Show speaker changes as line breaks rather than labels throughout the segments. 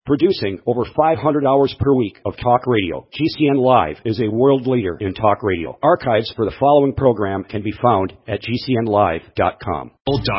Producing over 500 hours per week of talk radio, GCN Live is a world leader in talk radio. Archives for the following program can be found at GCNlive.com.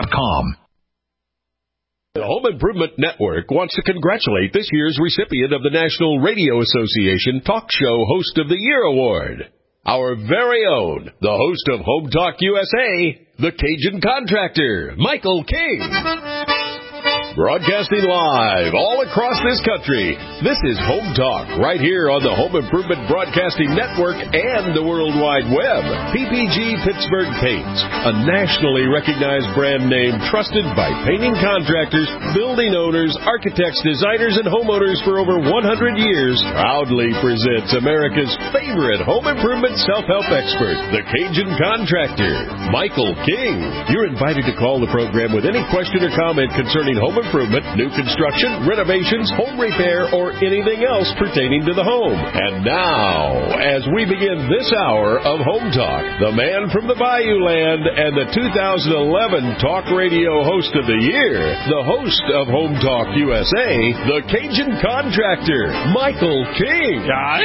The Home Improvement Network wants to congratulate this year's recipient of the National Radio Association Talk Show Host of the Year Award. Our very own, the host of Home Talk USA, the Cajun Contractor, Michael King. Broadcasting live all across this country, this is Home Talk, right here on the Home Improvement Broadcasting Network and the World Wide Web. PPG Pittsburgh Paints, a nationally recognized brand name trusted by painting contractors, building owners, architects, designers, and homeowners for over 100 years, proudly presents America's favorite home improvement self-help expert, the Cajun Contractor, Michael King. You're invited to call the program with any question or comment concerning home improvement, new construction, renovations, home repair, or anything else pertaining to the home. And now, as we begin this hour of Home Talk, the man from the Bayou Land and the 2011 Talk Radio Host of the Year, the host of Home Talk USA, the Cajun Contractor, Michael King.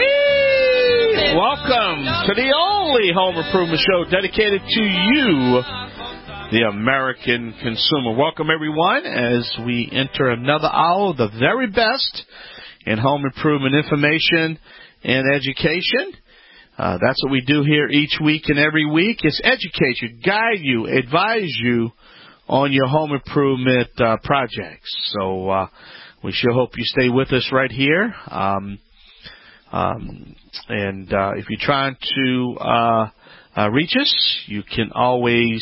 Welcome to the only home improvement show dedicated to you, the American consumer. Welcome, everyone, as we enter another hour of the very best in home improvement information and education. That's what we do here each week and every week, is educate you, guide you, advise you on your home improvement projects. So we sure hope you stay with us right here. And if you're trying to reach us, you can always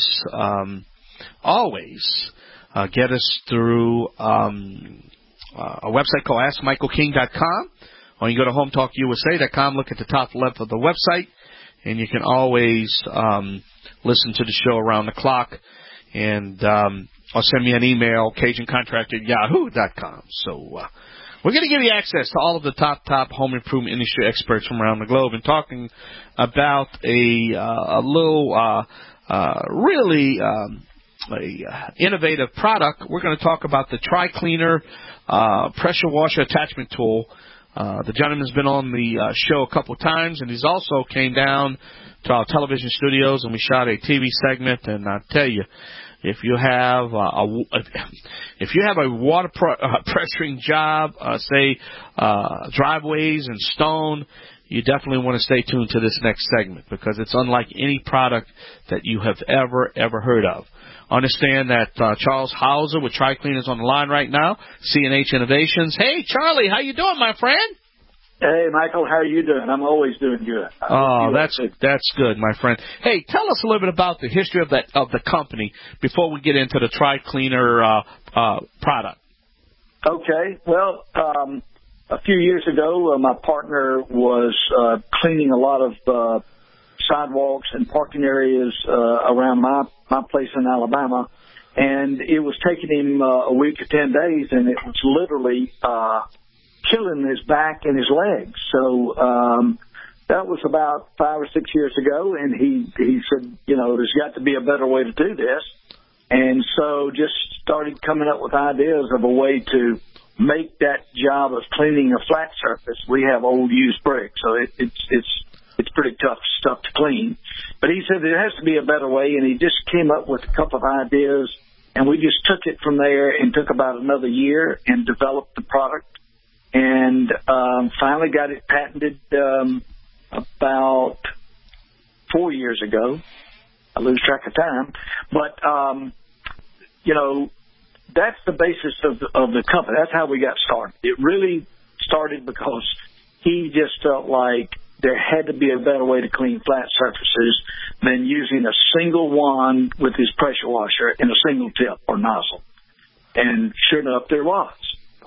get us through a website called AskMichaelKing.com, or you can go to HomeTalkUSA.com, look at the top left of the website, and you can always listen to the show around the clock, and or send me an email, CajunContractor@yahoo.com. So we're going to give you access to all of the top home improvement industry experts from around the globe, and talking about a little really innovative product. We're going to talk about the Tri-Cleaner pressure washer attachment tool. The gentleman's been on the show a couple of times, and he's also came down to our television studios, and we shot a TV segment. And I tell you, if you have a water pressuring job, say driveways and stone, you definitely want to stay tuned to this next segment, because it's unlike any product that you have ever heard of. Understand that Charles Hauser with Tri-Cleaner is on the line right now, C&H Innovations. Hey, Charlie, how you doing, my friend?
Hey, Michael, how are you doing? I'm always doing good.
Oh, that's good, my friend. Hey, tell us a little bit about the history of the company before we get into the Tri-Cleaner product.
Okay. Well, a few years ago, my partner was cleaning a lot of sidewalks and parking areas around my place in Alabama, and it was taking him a week to 10 days, and it was literally killing his back and his legs. So that was about 5 or 6 years ago, and he said, there's got to be a better way to do this. And so just started coming up with ideas of a way to make that job of cleaning a flat surface. We have old used brick, so it's pretty tough stuff to clean. But he said there has to be a better way, and he just came up with a couple of ideas, and we just took it from there and took about another year and developed the product. And finally got it patented about 4 years ago. I lose track of time. But, that's the basis of the company. That's how we got started. It really started because he just felt like there had to be a better way to clean flat surfaces than using a single wand with his pressure washer and a single tip or nozzle. And sure enough, there was.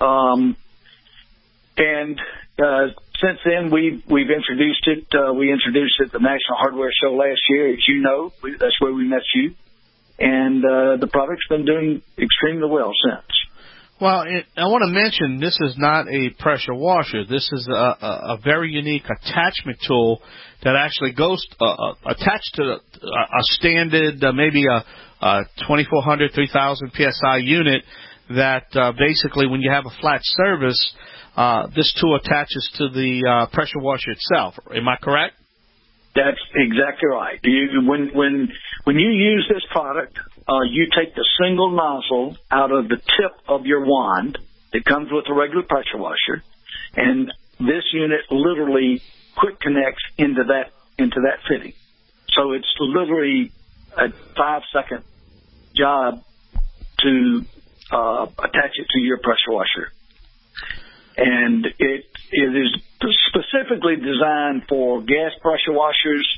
And since then, we've introduced it. We introduced it at the National Hardware Show last year. As you know, that's where we met you. And the product's been doing extremely well since.
Well, I want to mention this is not a pressure washer. This is a very unique attachment tool that actually goes attached to a standard, maybe a 2400, 3000 PSI unit that basically when you have a flat surface, this tool attaches to the pressure washer itself. Am I correct?
That's exactly right. When you use this product, you take the single nozzle out of the tip of your wand that comes with a regular pressure washer, and this unit literally quick connects into that fitting. So it's literally a 5-second job to attach it to your pressure washer. And it is specifically designed for gas pressure washers.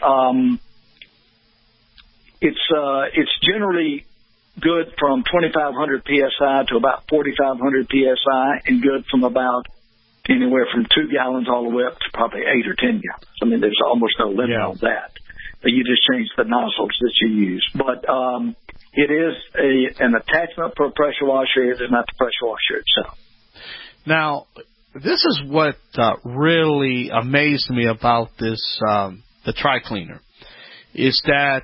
It's generally good from 2,500 psi to about 4,500 psi, and good from about anywhere from 2 gallons all the way up to probably 8 or 10 gallons. I mean, there's almost no limit on that. You just change the nozzles that you use. But it is an attachment for a pressure washer. It is not the pressure washer itself. Now,
this is what really amazed me about this, the Tri-Cleaner, is that,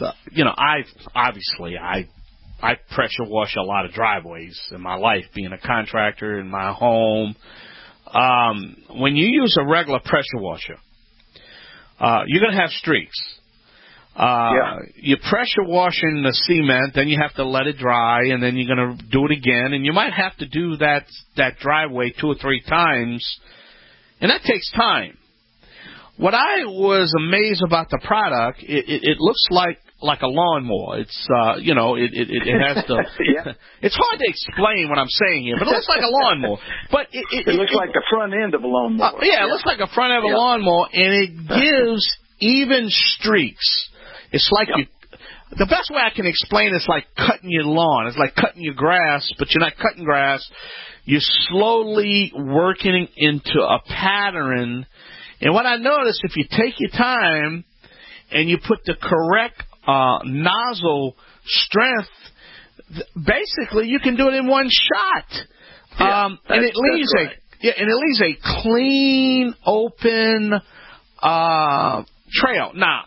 I pressure wash a lot of driveways in my life, being a contractor in my home. When you use a regular pressure washer, you're going to have streaks. You're pressure washing the cement, then you have to let it dry, and then you're going to do it again, and you might have to do that driveway 2 or 3 times, and that takes time. What I was amazed about the product, it looks like a lawnmower. It's it has the. It's hard to explain what I'm saying here, but it looks like a lawnmower. But it
looks like the front end of a lawnmower.
It looks like a front end of a lawnmower, and it gives even streaks. It's like the best way I can explain it's like cutting your lawn. It's like cutting your grass, but you're not cutting grass. You're slowly working into a pattern. And what I noticed, if you take your time and you put the correct nozzle strength, basically you can do it in one shot. And it leaves a clean, open trail. Now,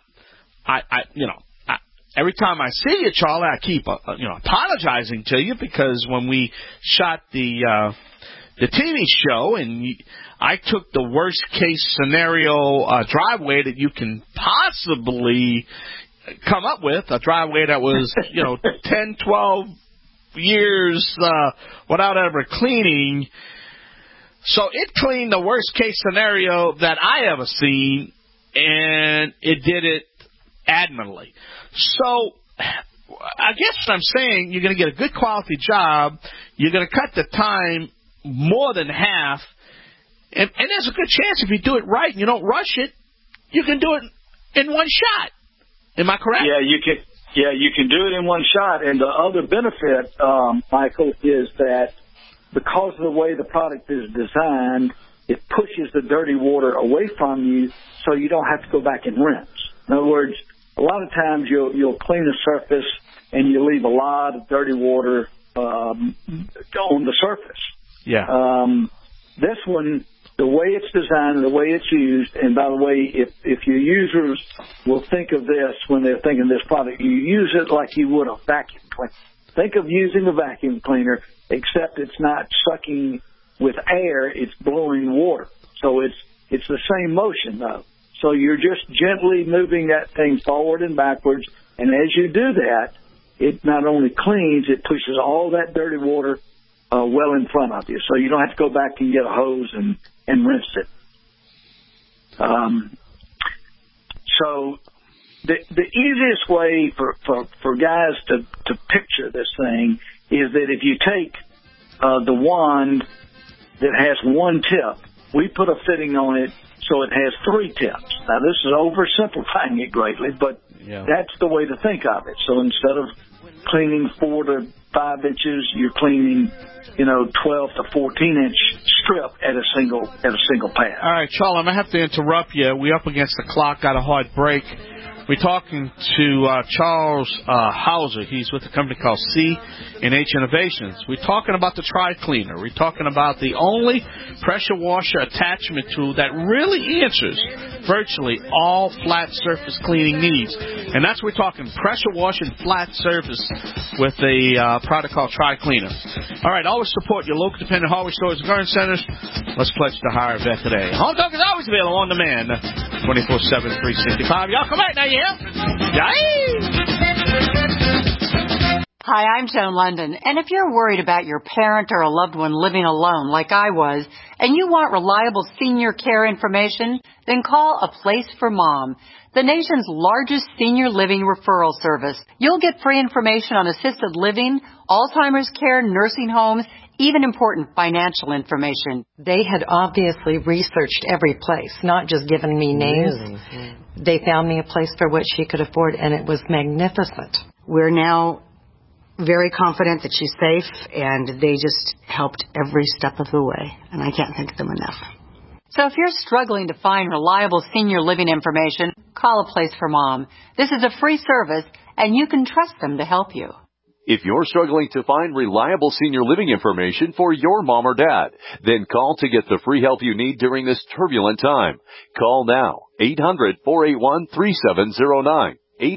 every time I see you, Charlie, I keep apologizing to you, because when we shot the TV show, and I took the worst case scenario driveway that you can possibly come up with, a driveway that was 10, 12 years without ever cleaning. So it cleaned the worst case scenario that I ever seen, and it did it admirably. So I guess what I'm saying, you're going to get a good quality job. You're going to cut the time more than half. And there's a good chance if you do it right and you don't rush it, you can do it in one shot. Am I correct?
Yeah, you can do it in one shot. And the other benefit, Michael, is that because of the way the product is designed, it pushes the dirty water away from you, so you don't have to go back and rinse. In other words, a lot of times you'll clean the surface and you leave a lot of dirty water on the surface.
Yeah.
This one, the way it's designed and the way it's used, and by the way, if your users will think of this when they're thinking of this product, you use it like you would a vacuum cleaner. Think of using a vacuum cleaner, except it's not sucking with air, it's blowing water. So it's the same motion, though. So you're just gently moving that thing forward and backwards, and as you do that, it not only cleans, it pushes all that dirty water well in front of you, so you don't have to go back and get a hose and rinse it. So the easiest way for guys to picture this thing is that if you take the wand that has one tip, we put a fitting on it so it has 3 tips. Now, this is oversimplifying it greatly, but that's the way to think of it. So instead of cleaning 4 to 5 inches, you're cleaning 12 to 14-inch strip at a single pass.
All right, Charlie, I'm going to have to interrupt you. We're up against the clock, got a hard break. We're talking to Charles Hauser. He's with a company called C&H Innovations. We're talking about the Tri-Cleaner. We're talking about the only pressure washer attachment tool that really answers virtually all flat surface cleaning needs. And that's what we're talking, pressure washing flat surface with a product called Tri-Cleaner. All right, always support your local dependent hardware stores and garden centers. Let's pledge to hire a vet today. Home Talk is always available on demand, 24/7, 365. Y'all come back now, yeah?
Hi, I'm Joan London, and if you're worried about your parent or a loved one living alone like I was, and you want reliable senior care information, then call A Place for Mom, the nation's largest senior living referral service. You'll get free information on assisted living, Alzheimer's care, nursing homes, even important financial information. They had obviously researched every place, not just given me names. Really? They found me a place for what she could afford, and it was magnificent. We're now very confident that she's safe, and they just helped every step of the way, and I can't thank them enough. So if you're struggling to find reliable senior living information, call A Place for Mom. This is a free service, and you can trust them to help you.
If you're struggling to find reliable senior living information for your mom or dad, then call to get the free help you need during this turbulent time. Call now, 800-481-3709,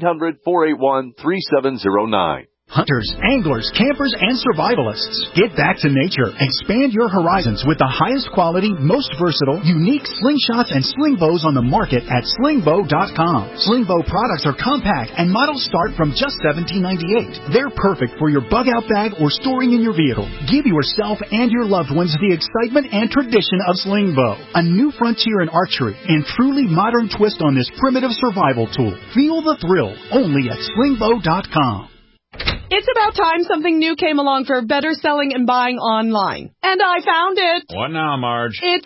800-481-3709.
Hunters, anglers, campers, and survivalists. Get back to nature. Expand your horizons with the highest quality, most versatile, unique slingshots and sling bows on the market at slingbow.com. Sling bow products are compact and models start from just $17.98. They're perfect for your bug out bag or storing in your vehicle. Give yourself and your loved ones the excitement and tradition of sling bow. A new frontier in archery and truly modern twist on this primitive survival tool. Feel the thrill only at slingbow.com.
It's about time something new came along for better selling and buying online. And I found it.
What now, Marge?
It's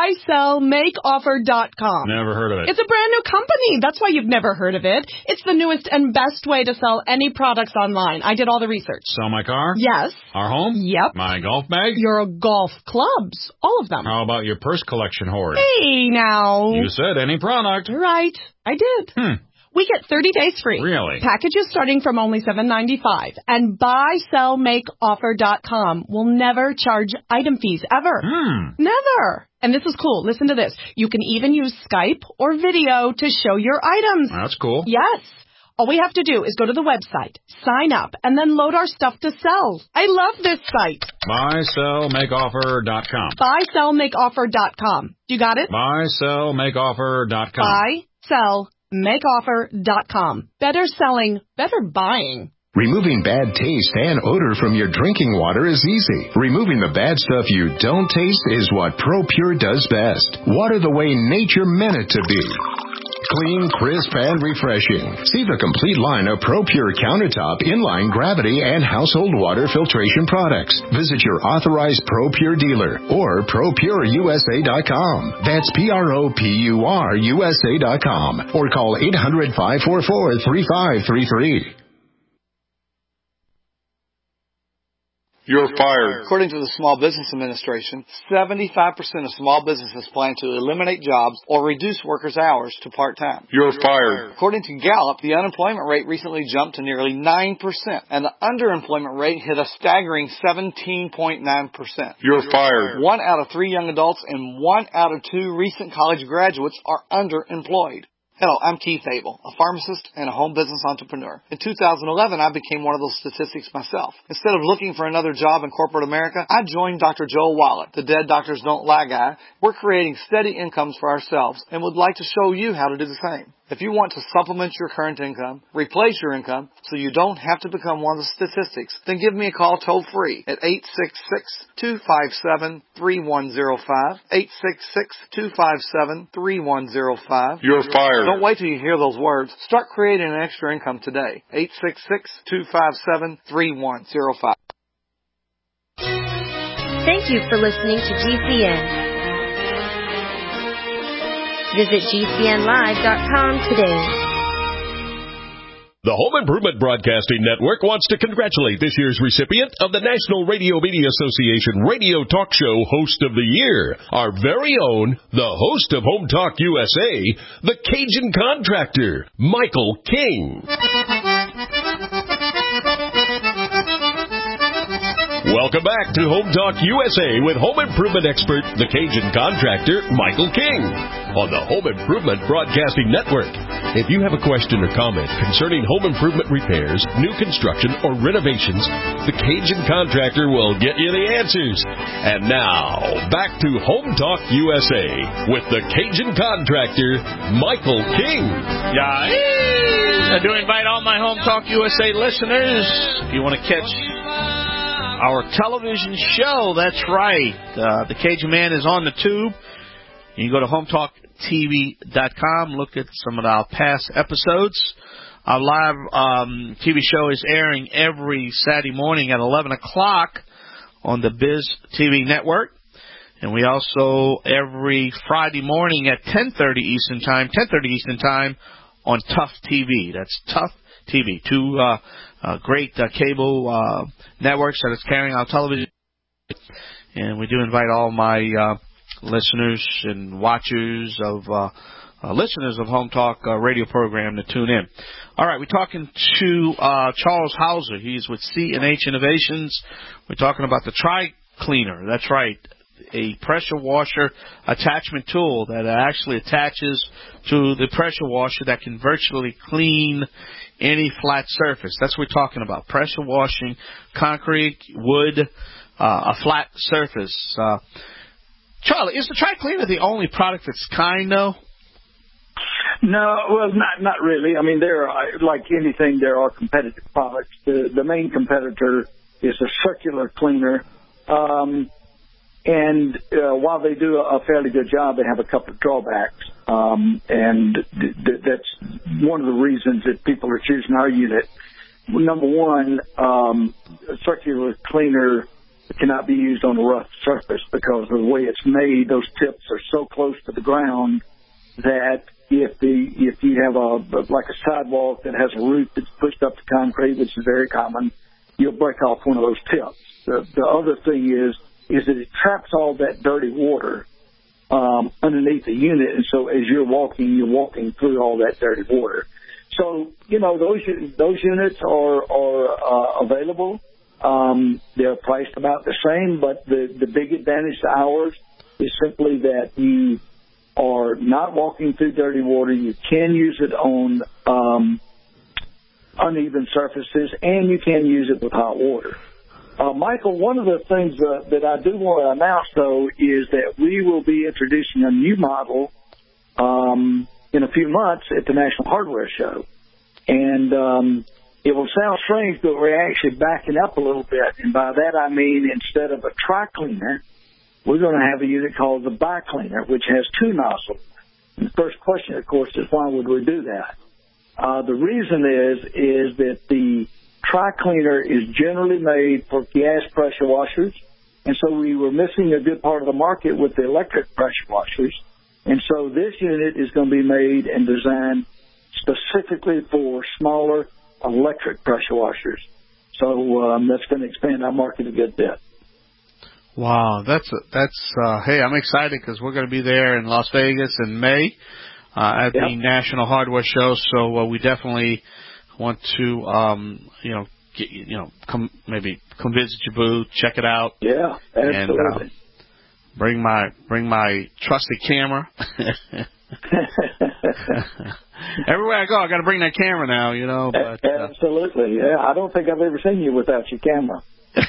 buysellmakeoffer.com.
Never heard of it.
It's a brand new company. That's why you've never heard of it. It's the newest and best way to sell any products online. I did all the research.
Sell my car?
Yes.
Our home?
Yep.
My golf bag?
Your golf clubs. All of them.
How about your purse collection hoard?
Hey, now.
You said any product.
Right. I did. We get 30 days free.
Really?
Packages starting from only $7.95. And buysellmakeoffer.com will never charge item fees, ever. Never. And this is cool. Listen to this. You can even use Skype or video to show your items.
That's cool.
Yes. All we have to do is go to the website, sign up, and then load our stuff to sell. I love this site.
Buysellmakeoffer.com.
Buysellmakeoffer.com. You got it?
Buysellmakeoffer.com.
Buysellmakeoffer.com. Better selling, better buying.
Removing bad taste and odor from your drinking water is easy. Removing the bad stuff you don't taste is what ProPure does best. Water the way nature meant it to be. Clean, crisp, and refreshing. See the complete line of ProPure countertop, inline, gravity, and household water filtration products. Visit your authorized ProPure dealer or ProPureUSA.com. That's ProPureUSA.com. Or call 800-544-3533.
You're fired. According to the Small Business Administration, 75% of small businesses plan to eliminate jobs or reduce workers' hours to part-time. You're fired. According to Gallup, the unemployment rate recently jumped to nearly 9%, and the underemployment rate hit a staggering 17.9%. You're fired. 1 out of 3 young adults and 1 out of 2 recent college graduates are underemployed. Hello, I'm Keith Abel, a pharmacist and a home business entrepreneur. In 2011, I became one of those statistics myself. Instead of looking for another job in corporate America, I joined Dr. Joel Wallach, the Dead Doctors Don't Lie guy. We're creating steady incomes for ourselves and would like to show you how to do the same. If you want to supplement your current income, replace your income, so you don't have to become one of the statistics, then give me a call toll-free at 866-257-3105, 866-257-3105. You're fired. Don't wait till you hear those words. Start creating an extra income today. 866-257-3105.
Thank you for listening to GCN. Visit GCNlive.com today.
The Home Improvement Broadcasting Network wants to congratulate this year's recipient of the National Radio Media Association Radio Talk Show Host of the Year, our very own, the host of Home Talk USA, the Cajun Contractor, Michael King. Welcome back to Home Talk USA with home improvement expert, the Cajun Contractor, Michael King, on the Home Improvement Broadcasting Network. If you have a question or comment concerning home improvement repairs, new construction, or renovations, the Cajun Contractor will get you the answers. And now, back to Home Talk USA with the Cajun Contractor, Michael King.
I do invite all my Home Talk USA listeners, if you want to catch our television show, that's right. The Cajun Man is on the tube. You can go to HomeTalkTV.com, look at some of our past episodes. Our live TV show is airing every Saturday morning at 11 o'clock on the Biz TV network. And we also, every Friday morning at 10:30 Eastern Time on Tough TV. That's Tough TV. Two great cable networks that is carrying our television. And we do invite all my listeners and watchers of listeners of Home Talk radio program to tune in. All right, we're talking to Charles Hauser. He's with C&H Innovations. We're talking about the Tri-Cleaner. That's right, a pressure washer attachment tool that actually attaches to the pressure washer that can virtually clean any flat surface. That's what we're talking about, pressure washing concrete, wood, a flat surface. Charlie, is the Tri-Cleaner the only product that's kind, though?
No, well, not really. I mean, there are, like anything, there are competitive products. The main competitor is a circular cleaner. And while they do a fairly good job, they have a couple of drawbacks. And that's one of the reasons that people are choosing our unit. Number one, a circular cleaner cannot be used on a rough surface because of the way it's made. Those tips are so close to the ground that if you have a sidewalk that has a root that's pushed up to concrete, which is very common, you'll break off one of those tips. The other thing is that it traps all that dirty water underneath the unit, and so as you're walking through all that dirty water. So, those units are available. They're priced about the same, but the big advantage to ours is simply that you are not walking through dirty water. You can use it on uneven surfaces, and you can use it with hot water. Michael, one of the things that I do want to announce, though, is that we will be introducing a new model in a few months at the National Hardware Show. And it will sound strange, but we're actually backing up a little bit. And by that I mean instead of a Tri-Cleaner, we're going to have a unit called the Bi-Cleaner, which has two nozzles. And the first question, of course, is why would we do that? The reason is that the Tri-Cleaner is generally made for gas pressure washers, and so we were missing a good part of the market with the electric pressure washers. And so this unit is going to be made and designed specifically for smaller electric pressure washers. So that's going to expand our market a good bit.
Wow, that's hey, I'm excited because we're going to be there in Las Vegas in May at the National Hardware Show. So we definitely want to maybe come visit your booth, check it out.
Yeah, absolutely.
And bring my trusted camera. Everywhere I go, I got to bring that camera now, But,
absolutely, yeah. I don't think I've ever seen you without your camera.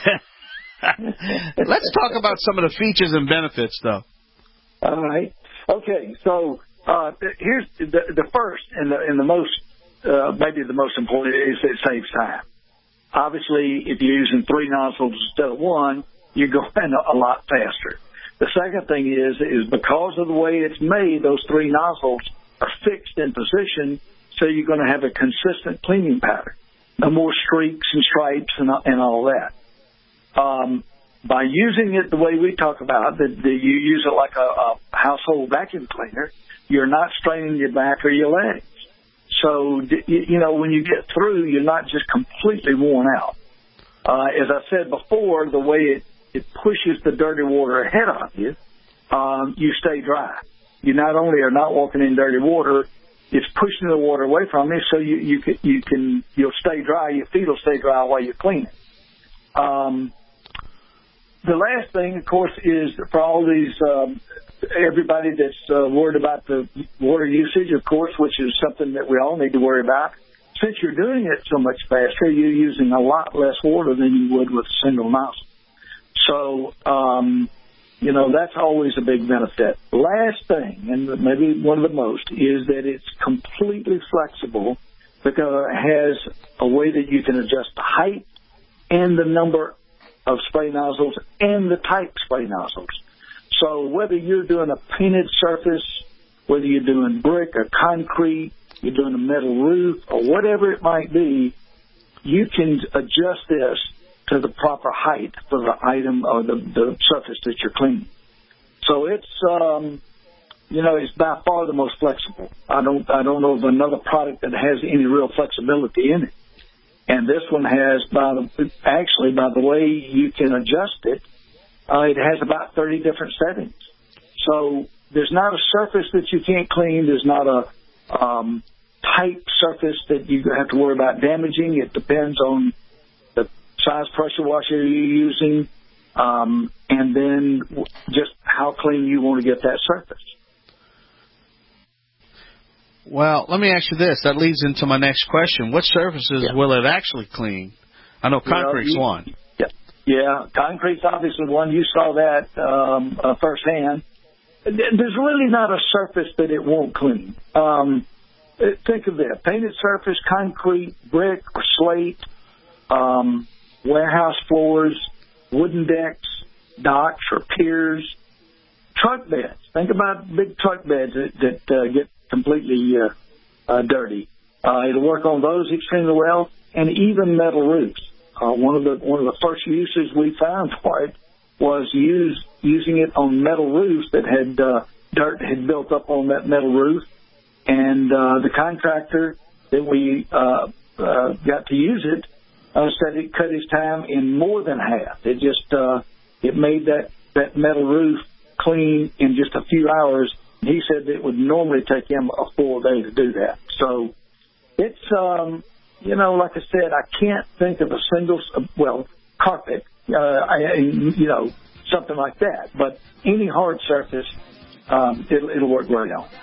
Let's talk about some of the features and benefits, though.
All right. Okay. So here's the first and the most, maybe the most important is it saves time. Obviously, if you're using three nozzles instead of one, you're going a lot faster. The second thing is because of the way it's made, those three nozzles are fixed in position, so you're going to have a consistent cleaning pattern. No more streaks and stripes and all that. By using it the way we talk about, that you use it like a household vacuum cleaner, you're not straining your back or your legs. So, you know, when you get through, you're not just completely worn out. As I said before, the way it pushes the dirty water ahead of you, you stay dry. You not only are not walking in dirty water, it's pushing the water away from you, so you'll stay dry. Your feet will stay dry while you're cleaning. The last thing, of course, is for all these everybody that's worried about the water usage, of course, which is something that we all need to worry about. Since you're doing it so much faster, you're using a lot less water than you would with a single nozzle. So, you know, that's always a big benefit. Last thing, and maybe one of the most, is that it's completely flexible because it has a way that you can adjust the height and the number of spray nozzles and the type spray nozzles. So whether you're doing a painted surface, whether you're doing brick or concrete, you're doing a metal roof, or whatever it might be, you can adjust this to the proper height for the item or the surface that you're cleaning. So it's, you know, it's by far the most flexible. I don't know of another product that has any real flexibility in it. And this one has, by the way you can adjust it, it has about 30 different settings. So there's not a surface that you can't clean. There's not a tight surface that you have to worry about damaging. It depends on the size pressure washer you're using, and then just how clean you want to get that surface.
Well, let me ask you this. That leads into my next question. What surfaces will it actually clean? I know concrete's one.
Yeah, concrete's obviously one. You saw that firsthand. There's really not a surface that it won't clean. Think of that. Painted surface, concrete, brick, or slate, warehouse floors, wooden decks, docks or piers, truck beds. Think about big truck beds that get completely dirty. It'll work on those extremely well, and even metal roofs. One of the first uses we found for it was using it on metal roofs that had dirt had built up on that metal roof, and the contractor that we got to use it said it cut his time in more than half. It just it made that metal roof clean in just a few hours. He said it would normally take him a full day to do that. So it's you know, like I said, I can't think of a single carpet, you know, something like that. But any hard surface, it'll work very well.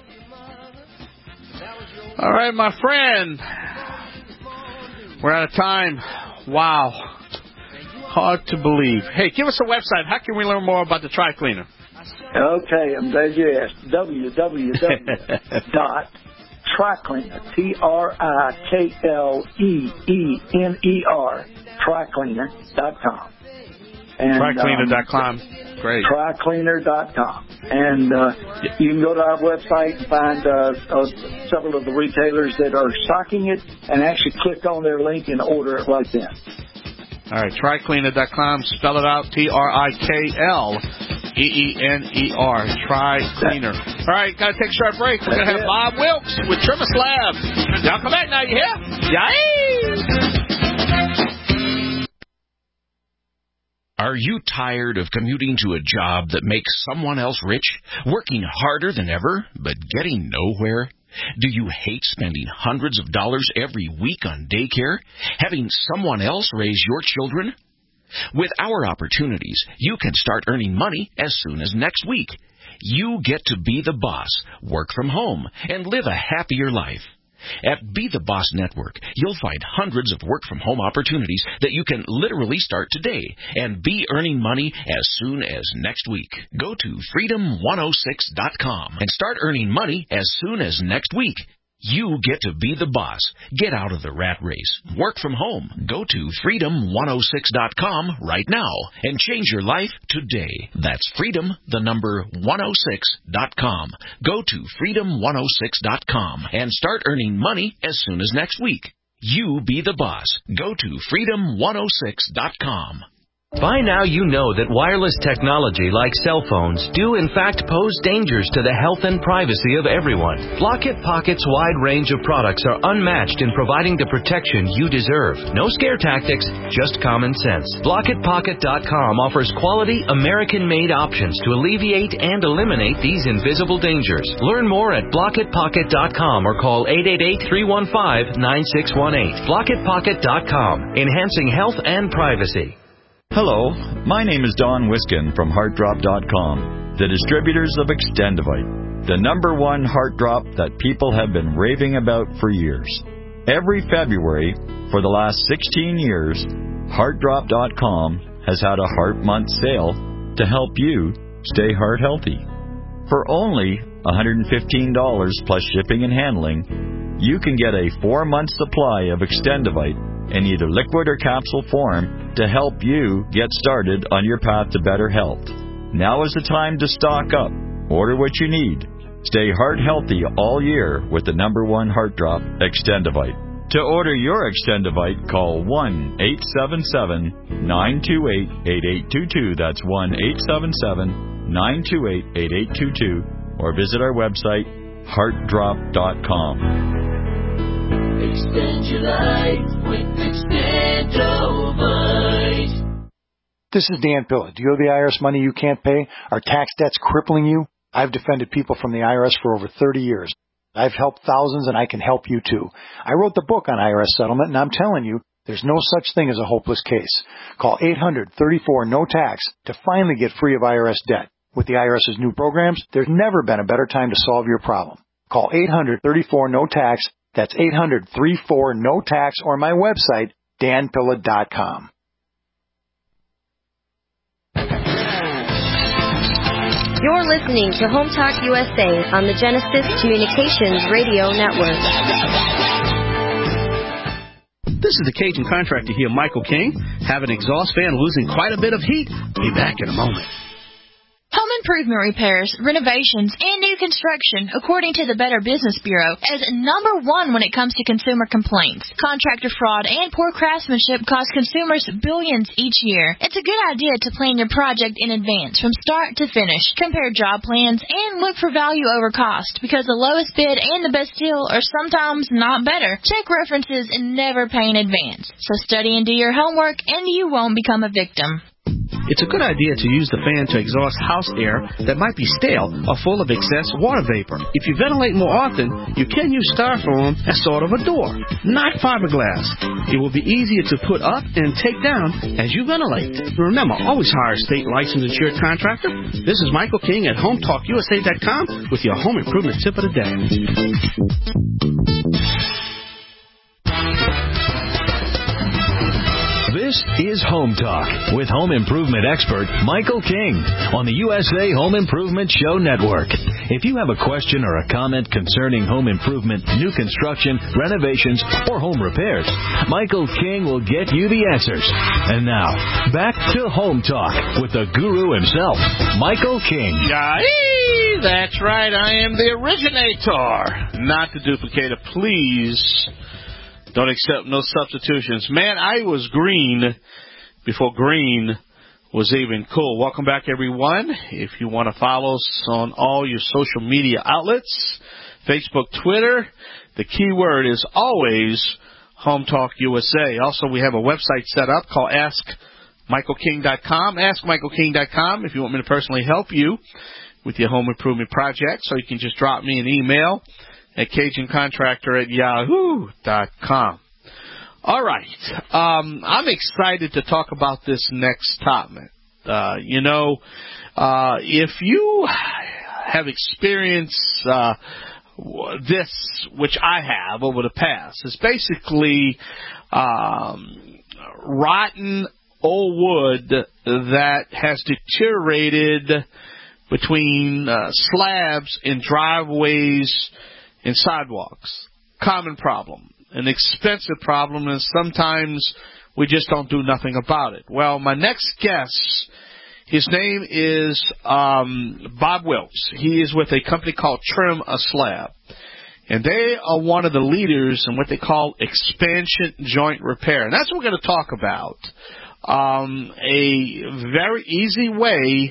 All right, my friend. We're out of time. Wow. Hard to believe. Hey, give us a website. How can we learn more about the TriCleaner?
Okay, I'm glad you asked. www.TriCleaner, TriCleaner, TriCleaner.com.
TriCleaner.com. Great.
TriCleaner.com. And you can go to our website and find several of the retailers that are stocking it and actually click on their link and order it right then.
All right, TriCleaner.com. Spell it out, TriKleaner. TriCleaner. All right, got to take a short break. We're going to have Bob Wilkes with Trimmer Slab. Y'all come back now, you hear? Yay!
Are you tired of commuting to a job that makes someone else rich, working harder than ever, but getting nowhere? Do you hate spending hundreds of dollars every week on daycare, having someone else raise your children? With our opportunities, you can start earning money as soon as next week. You get to be the boss, work from home, and live a happier life. At Be the Boss Network, you'll find hundreds of work-from-home opportunities that you can literally start today and be earning money as soon as next week. Go to freedom106.com and start earning money as soon as next week. You get to be the boss. Get out of the rat race. Work from home. Go to freedom106.com right now and change your life today. That's freedom106.com. Go to freedom106.com and start earning money as soon as next week. You be the boss. Go to freedom106.com.
By now you know that wireless technology like cell phones do in fact pose dangers to the health and privacy of everyone. Blockit Pocket's wide range of products are unmatched in providing the protection you deserve. No scare tactics, just common sense. BlockitPocket.com offers quality American-made options to alleviate and eliminate these invisible dangers. Learn more at BlockitPocket.com or call 888-315-9618. BlockitPocket.com, enhancing health and privacy.
Hello, my name is Don Wiskin from HeartDrop.com, the distributors of Extendivite, the #1 heart drop that people have been raving about for years. Every February for the last 16 years, HeartDrop.com has had a Heart Month sale to help you stay heart healthy. For only $115 plus shipping and handling, you can get a 4-month supply of Extendivite in either liquid or capsule form to help you get started on your path to better health. Now is the time to stock up. Order what you need. Stay heart healthy all year with the #1 heart drop, Extendivite. To order your Extendivite, call 1-877-928-8822. That's 1-877-928-8822. Or visit our website, heartdrop.com.
Extend your life with Extendivite.
This is Dan Pilla. Do you owe the IRS money you can't pay? Are tax debts crippling you? I've defended people from the IRS for over 30 years. I've helped thousands, and I can help you too. I wrote the book on IRS settlement, and I'm telling you, there's no such thing as a hopeless case. Call 800-34-NO-TAX to finally get free of IRS debt. With the IRS's new programs, there's never been a better time to solve your problem. Call 800-34-NO-TAX. That's 800-34-NO-TAX, or my website, danpilla.com.
You're listening to Home Talk USA on the Genesis Communications Radio Network.
This is the Cajun contractor here, Michael King. Have an exhaust fan losing quite a bit of heat? Be back in a moment.
Home improvement repairs, renovations, and new construction, according to the Better Business Bureau, is #1 when it comes to consumer complaints. Contractor fraud and poor craftsmanship cost consumers billions each year. It's a good idea to plan your project in advance from start to finish. Compare job plans and look for value over cost, because the lowest bid and the best deal are sometimes not better. Check references and never pay in advance. So study and do your homework, and you won't become a victim.
It's a good idea to use the fan to exhaust house air that might be stale or full of excess water vapor. If you ventilate more often, you can use styrofoam as sort of a door, not fiberglass. It will be easier to put up and take down as you ventilate. Remember, always hire a state licensed insured contractor. This is Michael King at HomeTalkUSA.com with your home improvement tip of the day.
This is Home Talk with home improvement expert Michael King on the USA Home Improvement Show Network. If you have a question or a comment concerning home improvement, new construction, renovations, or home repairs, Michael King will get you the answers. And now, back to Home Talk with the guru himself, Michael King.
Yay! That's right, I am the originator, not the duplicator. Please don't accept no substitutions. Man, I was green before green was even cool. Welcome back, everyone. If you want to follow us on all your social media outlets, Facebook, Twitter, the keyword is always Home Talk USA. Also, we have a website set up called AskMichaelKing.com. AskMichaelKing.com if you want me to personally help you with your home improvement project. So you can just drop me an email at CajunContractor@yahoo.com. All right. I'm excited to talk about this next topic. If you have experienced this, which I have over the past, it's basically rotten old wood that has deteriorated between slabs and driveways and sidewalks. Common problem. An expensive problem, and sometimes we just don't do nothing about it. Well, my next guest, his name is Bob Wilkes. He is with a company called Trim a Slab. And they are one of the leaders in what they call expansion joint repair. And that's what we're going to talk about a very easy way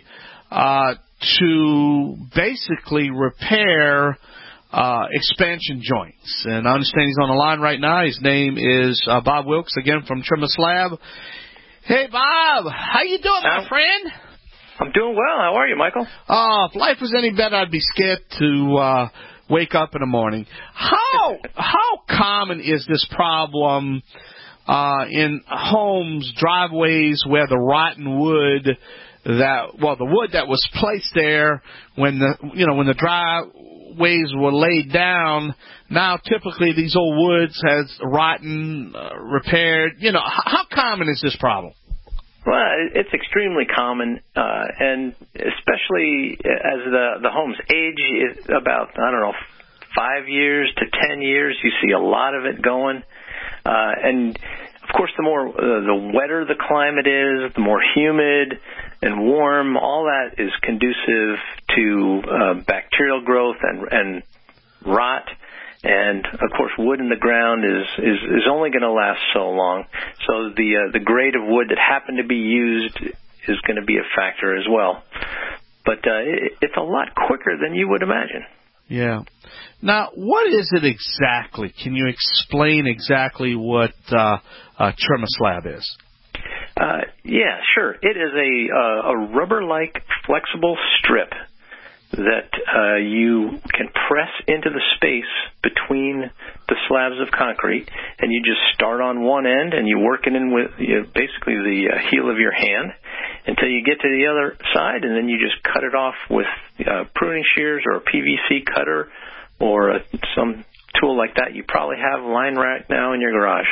to basically repair expansion joints. And I understand he's on the line right now. His name is Bob Wilkes, again from Trimmer Slab. Hey, Bob, how you doing, my friend?
I'm doing well. How are you, Michael?
If life was any better, I'd be scared to wake up in the morning. How common is this problem in homes, driveways, where the rotten wood the wood that was placed there when the driveways were laid down, now typically these old woods has rotten, repaired. How common is this problem?
Well, it's extremely common, and especially as the homes age, about 5 years to 10 years, you see a lot of it going. And of course, the wetter the climate is, the more humid and warm, all that is conducive to bacterial growth and rot. And of course, wood in the ground is only going to last so long. So the grade of wood that happened to be used is going to be a factor as well. But it's a lot quicker than you would imagine.
Yeah. Now, what is it exactly? Can you explain exactly what Trimmer Slab is?
Yeah, sure. It is a rubber-like flexible strip that you can press into the space between the slabs of concrete, and you just start on one end and you work it in with basically the heel of your hand until you get to the other side, and then you just cut it off with pruning shears or a PVC cutter or some tool like that. You probably have lying right now in your garage.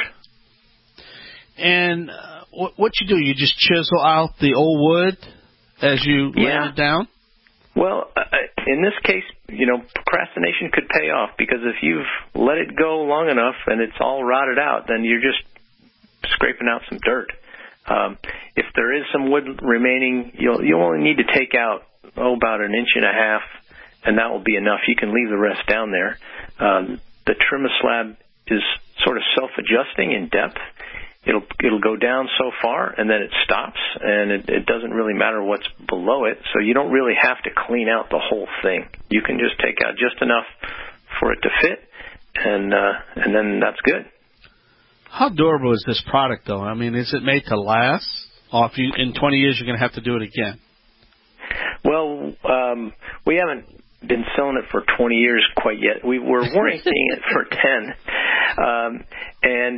And what you do, you just chisel out the old wood as you lay it down?
Well, in this case, procrastination could pay off, because if you've let it go long enough and it's all rotted out, then you're just scraping out some dirt. If there is some wood remaining, you'll only need to take out about 1.5 inches, and that will be enough. You can leave the rest down there. The Trimmer Slab is sort of self-adjusting in depth. It'll go down so far, and then it stops, and it doesn't really matter what's below it, so you don't really have to clean out the whole thing. You can just take out just enough for it to fit, and then that's good.
How durable is this product, though? I mean, is it made to last? Or if in 20 years you're going to have to do it again?
Well, we haven't been selling it for 20 years quite yet. We're warranting it for 10, and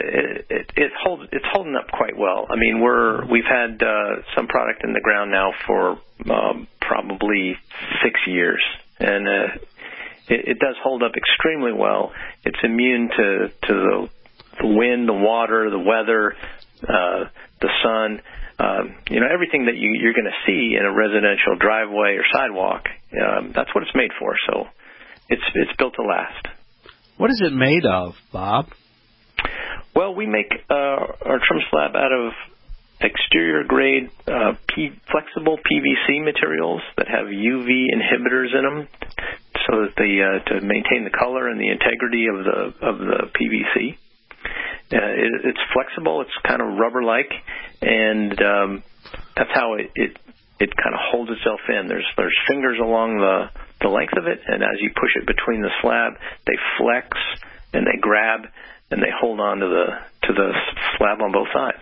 it's holding up quite well. I mean, we've had some product in the ground now for probably 6 years, and it does hold up extremely well. It's immune to the wind, the water, the weather, the sun. Everything that you're going to see in a residential driveway or sidewalk, that's what it's made for. So it's built to last.
What is it made of, Bob?
Well, we make our Trimmer Slab out of exterior grade flexible PVC materials that have UV inhibitors in them, so that to maintain the color and the integrity of the PVC. It's flexible. It's kind of rubber-like, and that's how it kind of holds itself in. There's fingers along the length of it, and as you push it between the slab, they flex and they grab and they hold on to the slab on both sides.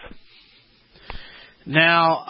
Now,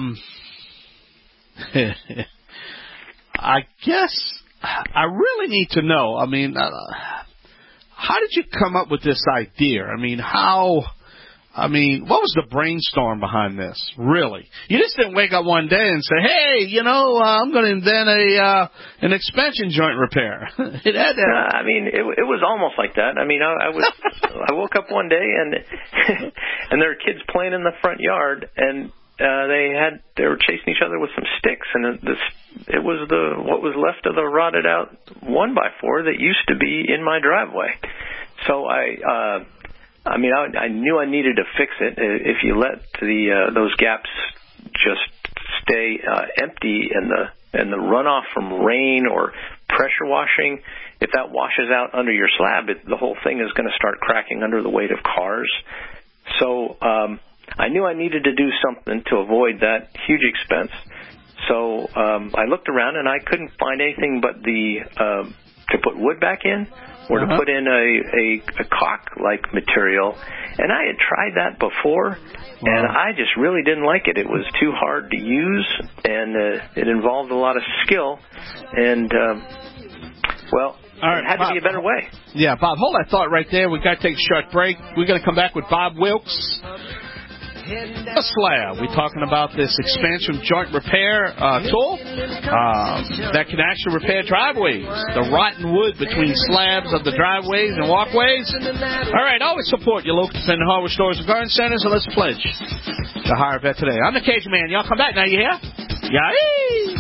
I guess I really need to know. I mean, how did you come up with this idea? I mean, what was the brainstorm behind this, really? You just didn't wake up one day and say, hey, I'm going to invent an expansion joint repair. It had to
I mean, it was almost like that. I mean, I woke up one day and there were kids playing in the front yard, and they were chasing each other with some sticks, and it was what was left of the rotted out 1x4 that used to be in my driveway. So I knew I needed to fix it. If you let those gaps just stay empty, and the runoff from rain or pressure washing, if that washes out under your slab, the whole thing is going to start cracking under the weight of cars. So I knew I needed to do something to avoid that huge expense. So I looked around, and I couldn't find anything but to put wood back in or to put in a caulk-like material. And I had tried that before, and I just really didn't like it. It was too hard to use, and it involved a lot of skill. And,
all right,
it had
Bob,
to be a better way.
Yeah, Bob, hold that thought right there. We've got to take a short break. We're going to come back with Bob Wilkes. A slab. We're talking about this expansion joint repair tool that can actually repair driveways, the rotten wood between slabs of the driveways and walkways. All right, always support your local independent hardware stores and garden centers, and let's pledge to hire a vet today. I'm the Cajun Man. Y'all come back now. You hear? Yeah.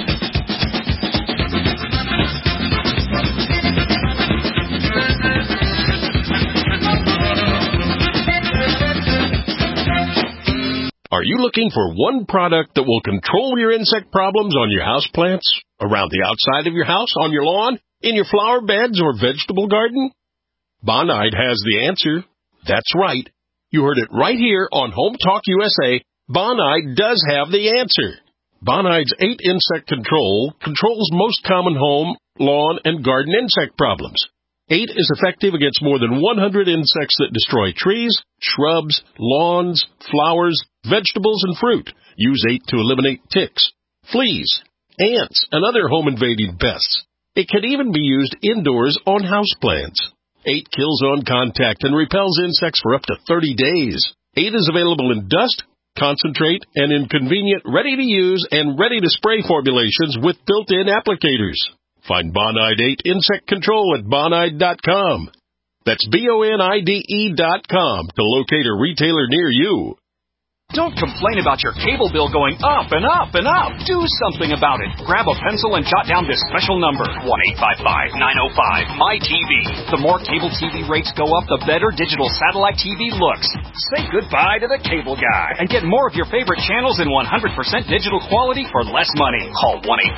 Are you looking for one product that will control your insect problems on your house plants, around the outside of your house, on your lawn, in your flower beds or vegetable garden? Bonide has the answer. That's right. You heard it right here on Home Talk USA. Bonide does have the answer. Bonide's 8 insect control controls most common home, lawn, and garden insect problems. 8 is effective against more than 100 insects that destroy trees, shrubs, lawns, flowers, vegetables, and fruit. Use 8 to eliminate ticks, fleas, ants, and other home-invading pests. It can even be used indoors on houseplants. 8 kills on contact and repels insects for up to 30 days. 8 is available in dust, concentrate, and in convenient, ready-to-use and ready-to-spray formulations with built-in applicators. Find Bonide 8 Insect Control at Bonide.com. That's BONIDE.com to locate a retailer near you.
Don't complain about your cable bill going up and up and up. Do something about it. Grab a pencil and jot down this special number, 1-855-905-MY-TV. The more cable TV rates go up, the better digital satellite TV looks. Say goodbye to the cable guy and get more of your favorite channels in 100% digital quality for less money. Call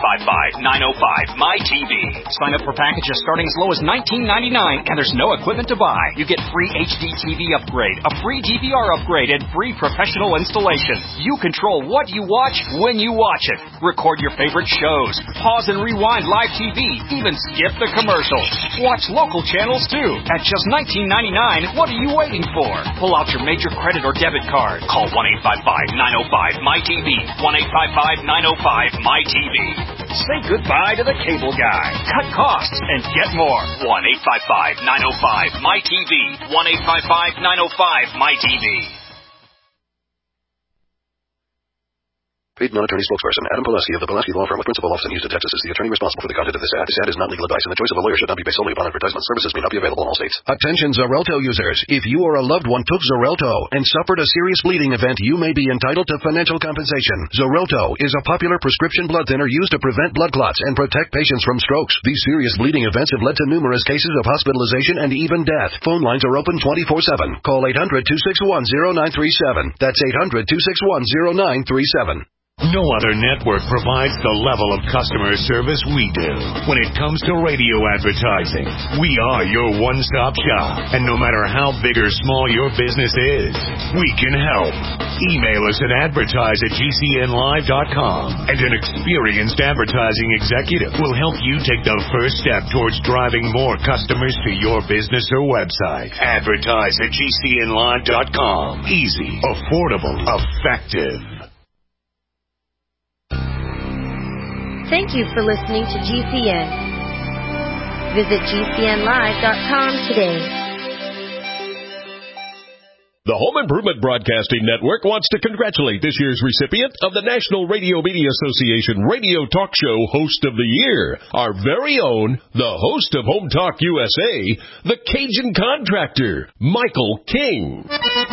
1-855-905-MY-TV. Sign up for packages starting as low as $19.99, and there's no equipment to buy. You get free HD TV upgrade, a free DVR upgrade, and free professional installation. You control what you watch when you watch it. Record your favorite shows. Pause and rewind live TV. Even skip the commercials. Watch local channels too. At just $19.99, what are you waiting for? Pull out your major credit or debit card. Call 1-855-905-MY-TV. 1-855-905-MY-TV. Say goodbye to the cable guy. Cut costs and get more. 1-855-905-MY-TV. 1-855-905-MY-TV.
Paid non-attorney spokesperson Adam Pulaski of the Pulaski Law Firm with principal office in Houston, Texas is the attorney responsible for the content of this ad. This ad is not legal advice, and the choice of a lawyer should not be based solely upon advertisement. Services may not be available in all states.
Attention Xarelto users. If you or a loved one took Xarelto and suffered a serious bleeding event, you may be entitled to financial compensation. Xarelto is a popular prescription blood thinner used to prevent blood clots and protect patients from strokes. These serious bleeding events have led to numerous cases of hospitalization and even death. Phone lines are open 24/7. Call 800-261-0937. That's 800-261-0937.
No other network provides the level of customer service we do. When it comes to radio advertising, we are your one-stop shop. And no matter how big or small your business is, we can help. Email us at advertise@gcnlive.com, and an experienced advertising executive will help you take the first step towards driving more customers to your business or website. Advertise@gcnlive.com. Easy, affordable, effective.
Thank you for listening to GCN. Visit GCNlive.com today.
The Home Improvement Broadcasting Network wants to congratulate this year's recipient of the National Radio Media Association Radio Talk Show Host of the Year, our very own, the host of Home Talk USA, the Cajun Contractor, Michael King.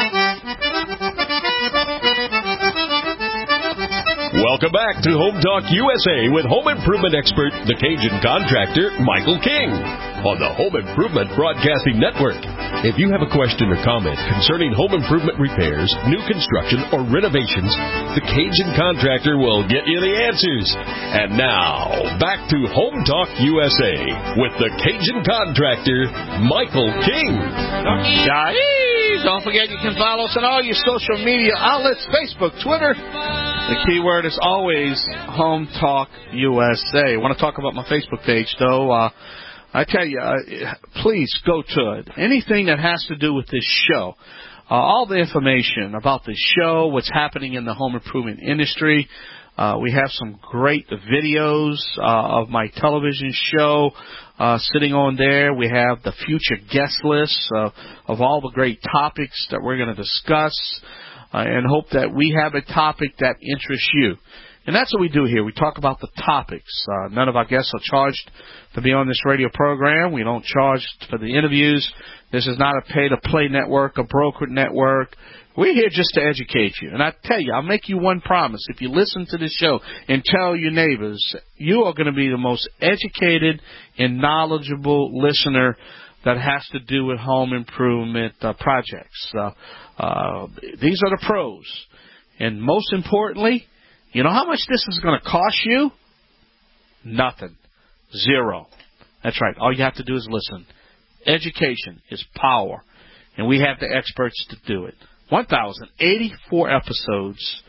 Welcome back to Home Talk USA with home improvement expert, the Cajun Contractor, Michael King, on the Home Improvement Broadcasting Network. If you have a question or comment concerning home improvement repairs, new construction, or renovations, the Cajun Contractor will get you the answers. And now, back to Home Talk USA with the Cajun Contractor, Michael King.
Don't forget you can follow us on all your social media outlets, Facebook, Twitter. The keyword is always Home Talk USA. I want to talk about my Facebook page, though. I tell you, please go to it. Anything that has to do with this show, all the information about the show, what's happening in the home improvement industry. We have some great videos of my television show sitting on there. We have the future guest list of all the great topics that we're going to discuss, and hope that we have a topic that interests you. And that's what we do here. We talk about the topics. None of our guests are charged to be on this radio program. We don't charge for the interviews. This is not a pay-to-play network, a brokered network. We're here just to educate you. And I tell you, I'll make you one promise. If you listen to this show and tell your neighbors, you are going to be the most educated and knowledgeable listener that has to do with home improvement projects. These are the pros. And most importantly, you know how much this is going to cost you? Nothing. Zero. That's right. All you have to do is listen. Education is power. And we have the experts to do it. 1,084 episodes,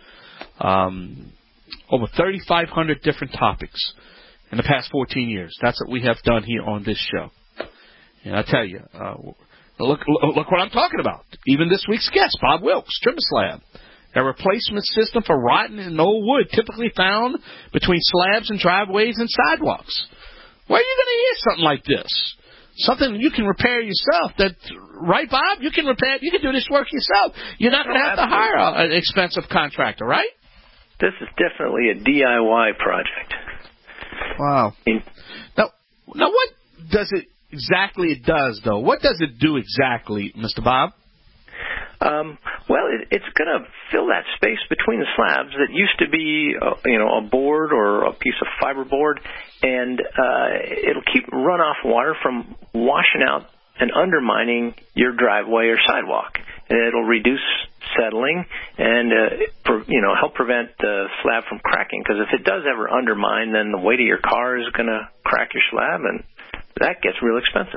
over 3,500 different topics in the past 14 years. That's what we have done here on this show. And I tell you, look what I'm talking about. Even this week's guest, Bob Wilkes, TrimSlab, a replacement system for rotten and old wood typically found between slabs and driveways and sidewalks. Where are you going to hear something like this? Something you can repair yourself. Right, Bob? You can repair. You can do this work yourself. You're not going to have to hire an expensive contractor, right?
This is definitely a DIY project.
Wow. Now, what does it exactly does, though? What does it do exactly, Mr. Bob?
Well, it's going to fill that space between the slabs that used to be, a board or a piece of fiberboard, and it'll keep runoff water from washing out and undermining your driveway or sidewalk. And it'll reduce settling and help prevent the slab from cracking. Because if it does ever undermine, then the weight of your car is going to crack your slab, and that gets real expensive.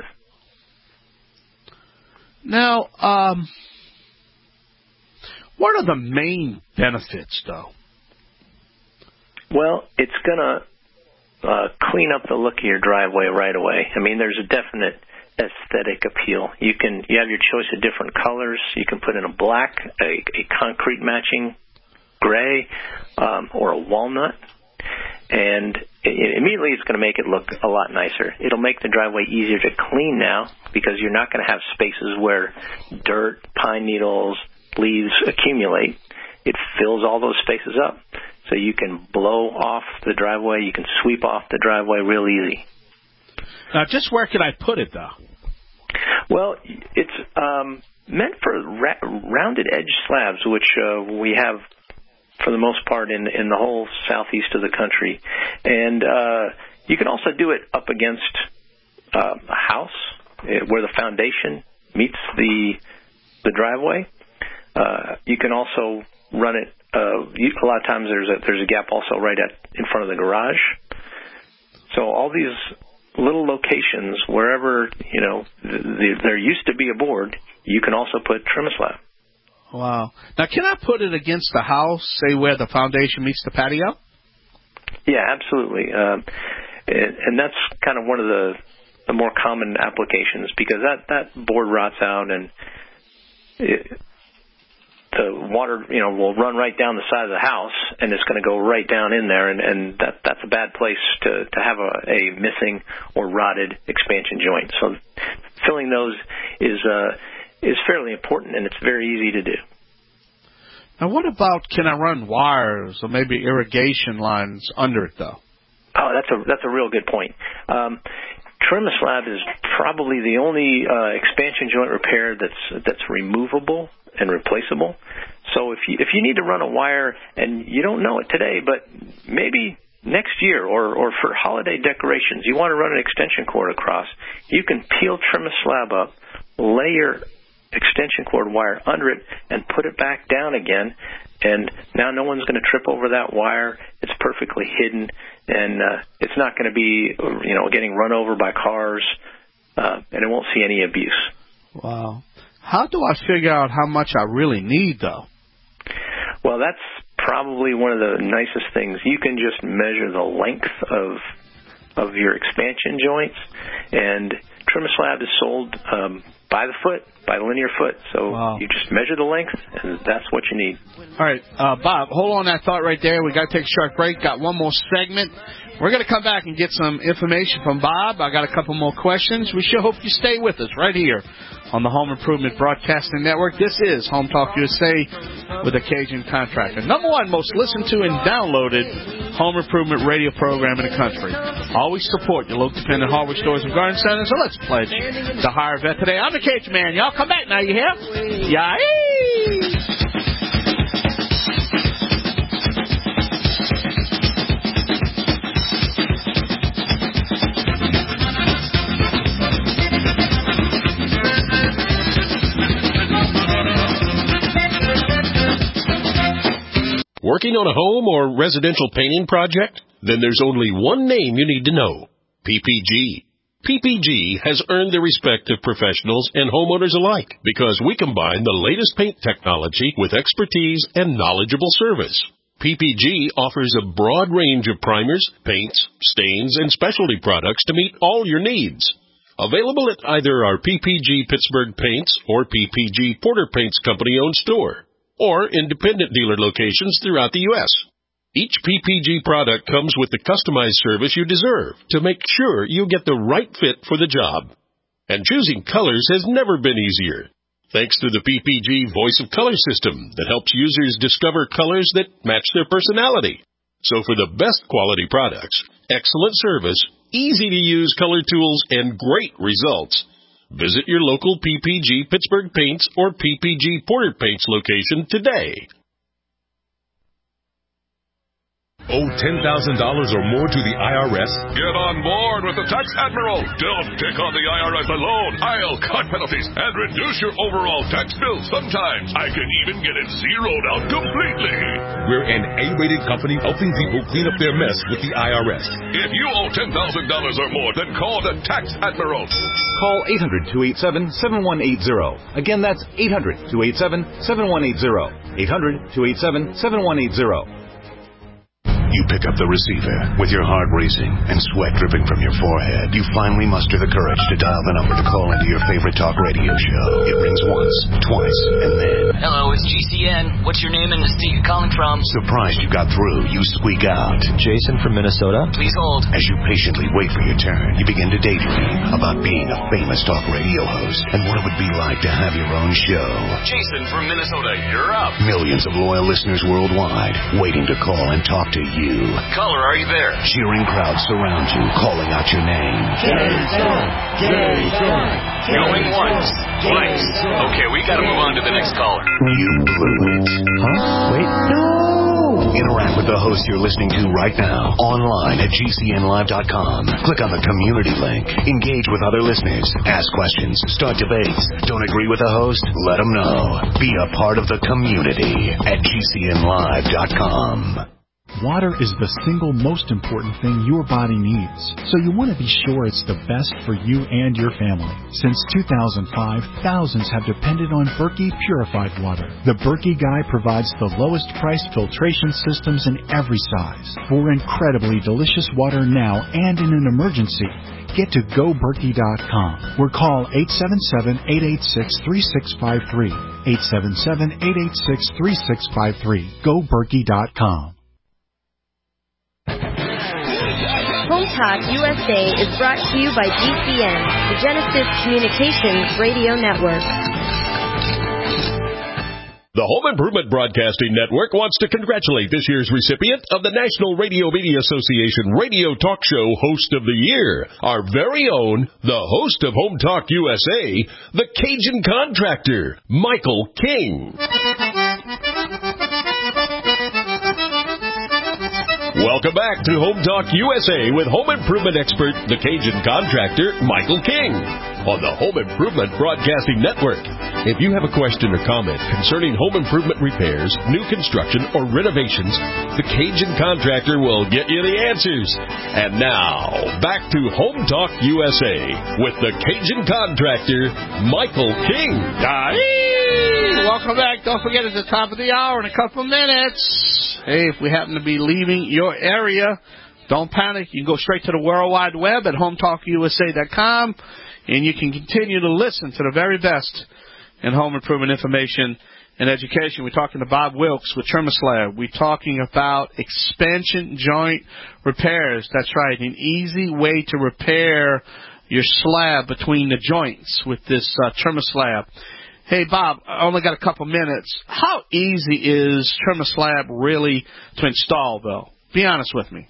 Now, what are the main benefits, though?
Well, it's going to clean up the look of your driveway right away. I mean, there's a definite aesthetic appeal. You have your choice of different colors. You can put in a black, a concrete matching gray, or a walnut. And immediately it's going to make it look a lot nicer. It'll make the driveway easier to clean now because you're not going to have spaces where dirt, pine needles, leaves accumulate. It fills all those spaces up. So you can blow off the driveway. You can sweep off the driveway real easy.
Now, just where can I put it, though?
Well, it's meant for rounded edge slabs, which we have for the most part in the whole southeast of the country. And you can also do it up against a house where the foundation meets the driveway. You can also run it. A lot of times there's a gap also right in front of the garage. So all these little locations, wherever there used to be a board, you can also put TrimSlab.
Wow. Now, can I put it against the house, say where the foundation meets the patio?
Yeah, absolutely. And that's kind of one of the more common applications because that board rots out and the water, will run right down the side of the house, and it's going to go right down in there, and that's a bad place to have a missing or rotted expansion joint. So filling those is fairly important, and it's very easy to do.
Now, what about can I run wires or maybe irrigation lines under it, though?
Oh, that's a real good point. TrimSlab is probably the only expansion joint repair that's removable and replaceable. So if you need to run a wire and you don't know it today, but maybe next year or for holiday decorations, you want to run an extension cord across, you can peel TrimSlab up, lay your extension cord wire under it, and put it back down again. And now no one's going to trip over that wire. It's perfectly hidden, and it's not going to be, getting run over by cars, and it won't see any abuse.
Wow. How do I figure out how much I really need, though?
Well, that's probably one of the nicest things. You can just measure the length of your expansion joints, and TrimSlab is sold by the foot, by the linear foot. So you just measure the length, and that's what you need.
All right, Bob, hold on that thought right there. We got to take a short break. Got one more segment. We're going to come back and get some information from Bob. I got a couple more questions. We sure hope you stay with us right here on the Home Improvement Broadcasting Network. This is Home Talk USA with the Cajun Contractor. Number one most listened to and downloaded home improvement radio program in the country. Always support your local independent hardware stores and garden centers. So let's pledge to hire a vet today. I'm the Cajun Man. Y'all come back now, you hear? Yay!
Working on a home or residential painting project? Then there's only one name you need to know. PPG. PPG has earned the respect of professionals and homeowners alike because we combine the latest paint technology with expertise and knowledgeable service. PPG offers a broad range of primers, paints, stains, and specialty products to meet all your needs. Available at either our PPG Pittsburgh Paints or PPG Porter Paints Company-owned store, or independent dealer locations throughout the U.S. Each PPG product comes with the customized service you deserve to make sure you get the right fit for the job. And choosing colors has never been easier, thanks to the PPG Voice of Color system that helps users discover colors that match their personality. So for the best quality products, excellent service, easy-to-use color tools, and great results, visit your local PPG Pittsburgh Paints or PPG Porter Paints location today.
Owe $10,000 or more to the IRS?
Get on board with the Tax Admiral. Don't take on the IRS alone. I'll cut penalties and reduce your overall tax bill. Sometimes I can even get it zeroed out completely.
We're an A-rated company helping people clean up their mess with the IRS.
If you owe $10,000 or more, then call the Tax Admiral.
Call 800-287-7180. Again, that's 800-287-7180. 800-287-7180.
You pick up the receiver with your heart racing and sweat dripping from your forehead. You finally muster the courage to dial the number to call into your favorite talk radio show. It rings once, twice, and then...
Hello, it's GCN. What's your name and the state you're calling from?
Surprised you got through, you squeak out.
Jason from Minnesota.
Please hold.
As you patiently wait for your turn, you begin to daydream about being a famous talk radio host and what it would be like to have your own show.
Jason from Minnesota, you're up.
Millions of loyal listeners worldwide waiting to call and talk to you.
Caller, are you there?
Cheering crowds surround you, calling out your name.
Jason! Jason! Going once, twice. Okay, we gotta move on to the next caller.
You blew it.
Huh? Wait, no!
Interact with the host you're listening to right now, online at GCNlive.com. Click on the community link. Engage with other listeners. Ask questions. Start debates. Don't agree with the host? Let them know. Be a part of the community at GCNlive.com.
Water is the single most important thing your body needs, so you want to be sure it's the best for you and your family. Since 2005, thousands have depended on Berkey purified water. The Berkey Guy provides the lowest price filtration systems in every size. For incredibly delicious water now and in an emergency, get to GoBerkey.com or call 877-886-3653. 877-886-3653. GoBerkey.com.
Home Talk USA is brought to you by GCN, the Genesis Communications Radio Network.
The Home Improvement Broadcasting Network wants to congratulate this year's recipient of the National Radio Media Association Radio Talk Show Host of the Year, our very own, the host of Home Talk USA, the Cajun Contractor, Michael King. Welcome back to Home Talk USA with home improvement expert, the Cajun Contractor, Michael King. on the Home Improvement Broadcasting Network. If you have a question or comment concerning home improvement repairs, new construction, or renovations, the Cajun Contractor will get you the answers. And now, back to Home Talk USA with the Cajun Contractor, Michael King.
Welcome back. Don't forget, it's the top of the hour in a couple of minutes. Hey, if we happen to be leaving your area, don't panic. You can go straight to the World Wide Web at HomeTalkUSA.com, and you can continue to listen to the very best in home improvement information and education. We're talking to Bob Wilkes with TrimSlab. We're talking about expansion joint repairs. That's right, an easy way to repair your slab between the joints with this TrimSlab. Hey, Bob, I only got a couple minutes. How easy is TrimSlab really to install, though? Be honest with me.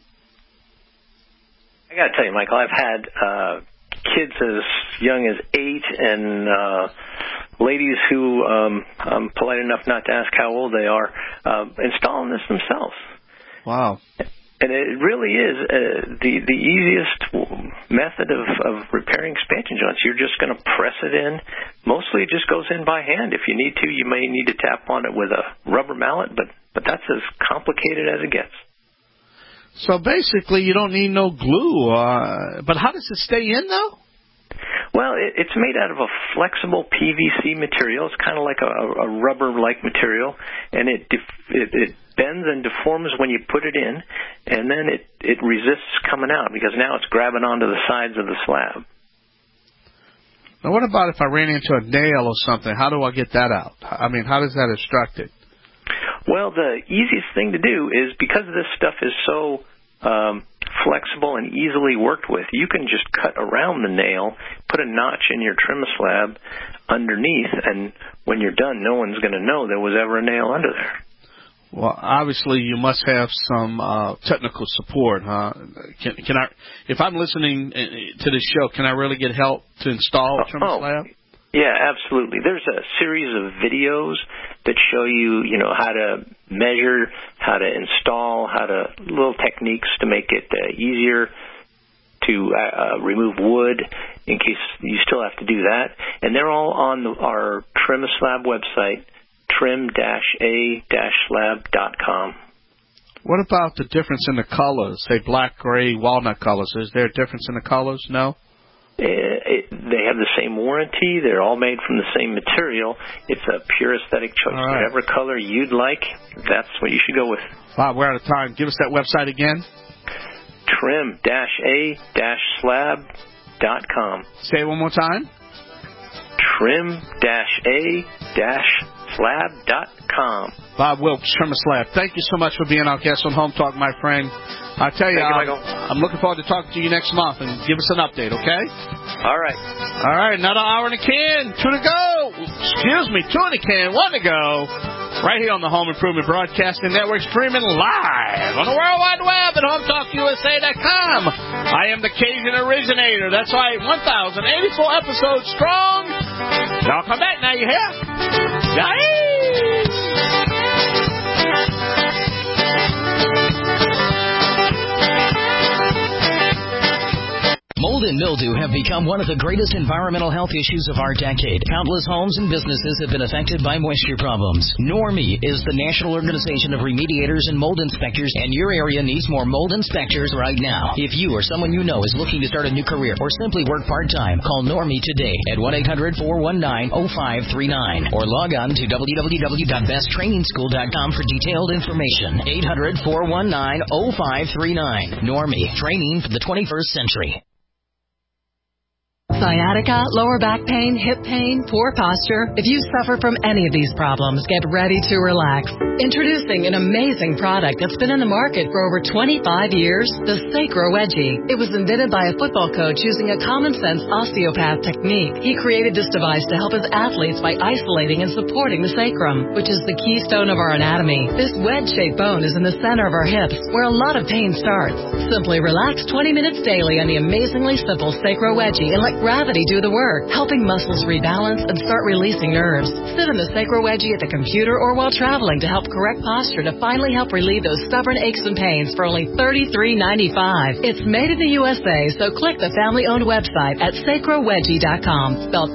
I got to tell you, Michael, I've had kids as young as 8 and ladies who I'm polite enough not to ask how old they are installing this themselves.
Wow.
And it really is the easiest method of repairing expansion joints. You're just going to press it in. Mostly it just goes in by hand. If you need to, you may need to tap on it with a rubber mallet, but that's as complicated as it gets.
So basically you don't need no glue. But how does it stay in, though?
Well, it's made out of a flexible PVC material. It's kind of like a rubber-like material, and it bends and deforms when you put it in, and then it resists coming out because now it's grabbing onto the sides of the slab.
Now, what about if I ran into a nail or something? How do I get that out? I mean, how does that extract it?
Well, the easiest thing to do is, because this stuff is so flexible and easily worked with, you can just cut around the nail, put a notch in your TrimSlab underneath, and when you're done, no one's going to know there was ever a nail under there.
Well, obviously, you must have some technical support, huh? Can I, if I'm listening to this show, can I really get help to install TrimSlab?
Yeah, absolutely. There's a series of videos that show you, how to measure, how to install, little techniques to make it easier to remove wood in case you still have to do that. And they're all on our TrimSlab website, trim-a-slab.com.
What about the difference in the colors? Say black, gray, walnut colors. Is there a difference in the colors? No?
They have the same warranty. They're all made from the same material. It's a pure aesthetic choice. Right. Whatever color you'd like, that's what you should go with.
Bob, we're out of time. Give us that website again.
trim-a-slab.com.
Say it one more time.
trim-a-slab.com.
Bob Wilkes, TrimSlab. Thank you so much for being our guest on Home Talk, my friend. I tell you, I'm looking forward to talking to you next month, and give us an update, okay?
All right.
All right, another hour in the can. 2 to go. Excuse me, 2 in the can, 1 to go. Right here on the Home Improvement Broadcasting Network, streaming live on the World Wide Web at HomeTalkUSA.com. I am the Cajun originator. That's right, 1,084 episodes strong. Y'all come back now, you hear? Yay!
Mold and mildew have become one of the greatest environmental health issues of our decade. Countless homes and businesses have been affected by moisture problems. NORMI is the National Organization of Remediators and Mold Inspectors, and your area needs more mold inspectors right now. If you or someone you know is looking to start a new career or simply work part-time, call NORMI today at 1-800-419-0539 or log on to www.besttrainingschool.com for detailed information. 800-419-0539. NORMI, training for the 21st century.
Sciatica, lower back pain, hip pain, poor posture. If you suffer from any of these problems, get ready to relax. Introducing an amazing product that's been in the market for over 25 years, the Sacro Wedgie. It was invented by a football coach using a common-sense osteopath technique. He created this device to help his athletes by isolating and supporting the sacrum, which is the keystone of our anatomy. This wedge-shaped bone is in the center of our hips, where a lot of pain starts. Simply relax 20 minutes daily on the amazingly simple Sacro Wedgie and let gravity do the work, helping muscles rebalance and start releasing nerves. Sit in the Sacro Wedgie at the computer or while traveling to help correct posture to finally help relieve those stubborn aches and pains for only $33.95. It's made in the USA, so click the family-owned website at sacrowedgie.com, spelled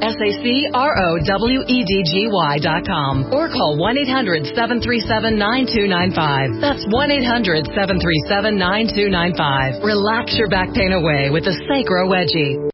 SACROWEDGY.com, or call 1-800-737-9295. That's 1-800-737-9295. Relax your back pain away with the Sacro Wedgie.